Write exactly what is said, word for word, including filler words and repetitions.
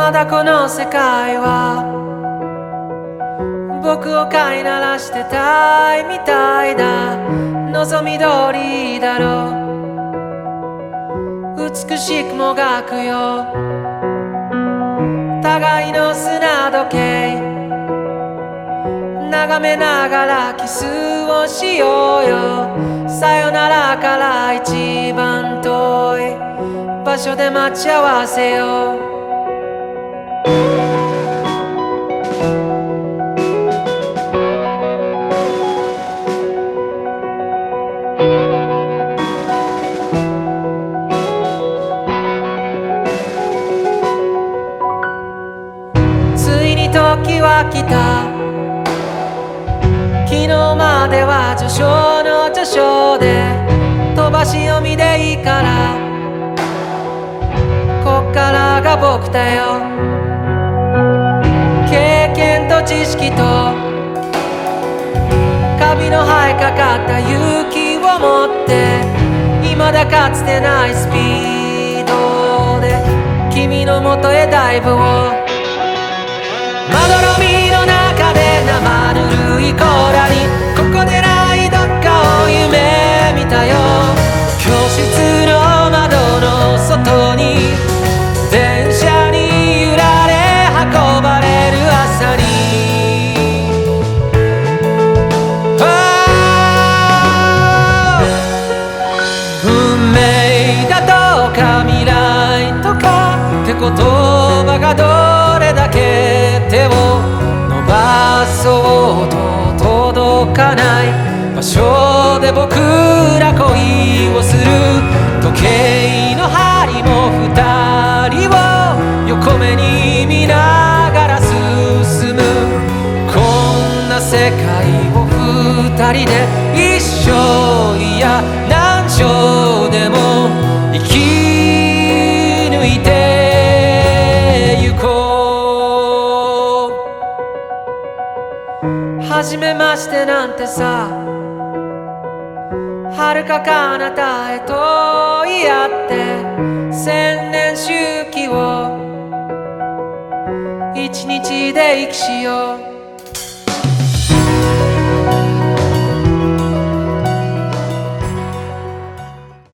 まだこの世界は僕を飼いならしてたいみたいだ。望み通りだろう、美しくもがくよ互いの砂時計、眺めながらキスをしようよ。さよならから一番遠い場所で待ち合わせよう。ついに時は来た、昨日までは序章の序章で飛ばし読みでいいから、こっからが僕だよ。経験と知識とカビの生えかかった勇気を持って、未だかつてないスピードで君の元へダイブを。まどろみの中で生ぬるい甲羅に、ここでないどっかを夢見たよ。教室の窓の外に電車に揺られ運ばれる朝に、運命だとか未来とかって言葉がどれだけ手を伸ばそうと届かない場所で僕ら恋をする。時計の針も二人を横目に見ながら進む。こんな世界を二人で一生、いや何生でも生き抜いてゆこう。初めましてなんてさ、遥か彼方へと言い合って千年周期を一日で生きしよう。